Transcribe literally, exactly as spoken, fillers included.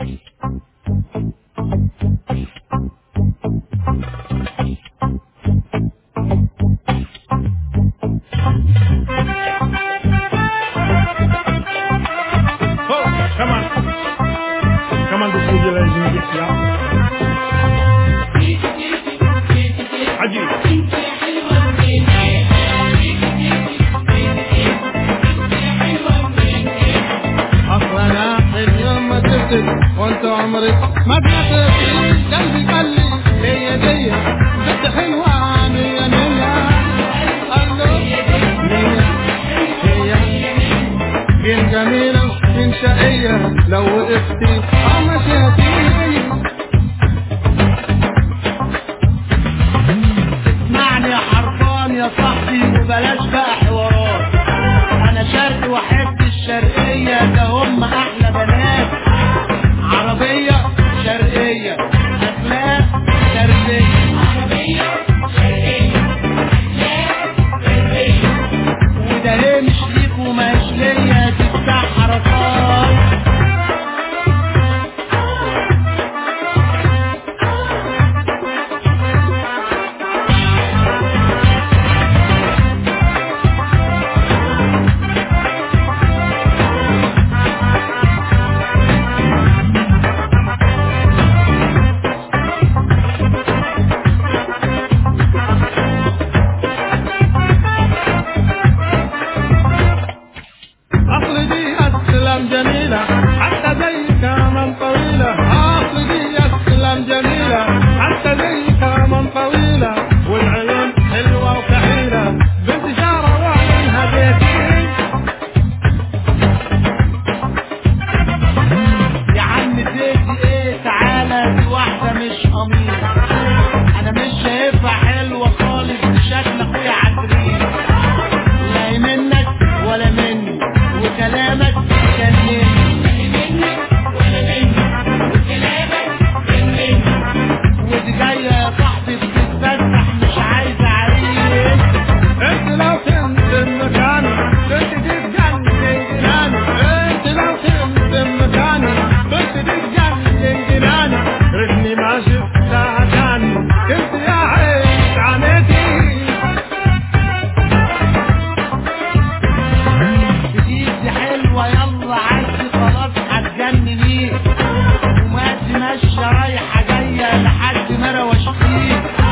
وانت عمرك ما بيعطيك قلبي قلبي ليا ليا بنت حلوة مية مية الله مية هي بين جميلة بين شقية لو وقفتي أو مشيتي اسمعني يا حرفان يا صاحبي وبلاش بقى حوارات. أنا شرقي وأحب الشرقية ده هم أحلى بنات. عربية شرقية أخلاق شرقية عربية شرقية أخلاق شرقية وده ليه مش ليك وماش ليا تفتح حركات. جميلة حتى زي كمان طويلة أصل دي أسلام جميلة حتى زي كمان طويلة والعيون حلوة وكحيلة بنت جارة وعينها بيتي. يا عم زيتي ايه تعالى دي واحدة مش أميرة. أنا مش شايفها حلوة خالص بشكل أخويا عزريل. لا منك ولا مني وكلامك كان مني منك ولا مني وكلامك كان مني. ودي جاية يا صاحبي بتتفتح مش عايزة عريس. انت لو كنت مكاني كنت تتجنن جناني. انت لو كنت مكاني كنت تتجنن جناني. رجلي ما شفتها تاني كنت يا عيش عانيتي. بتيجي حلوة يلا عدي خلاص هتجنني وماشي ماشية رايحة جاية لحد ما روشتيك.